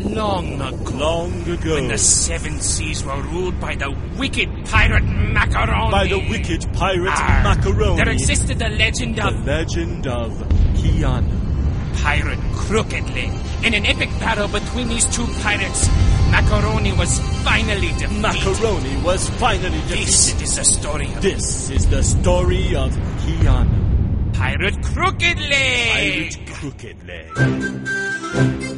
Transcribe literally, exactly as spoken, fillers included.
long ago. Long ago. When the seven seas were ruled by the wicked pirate Macaroni. By the wicked pirate Arr, Macaroni. There existed the legend The of... legend of Kiana. Pirate Crooked Leg. In an epic battle between these two pirates, Macaroni was finally defeated. Macaroni was finally defeated. This is the story of... This is the story of Kiana. Pirate Crooked Leg. Pirate Crooked Leg.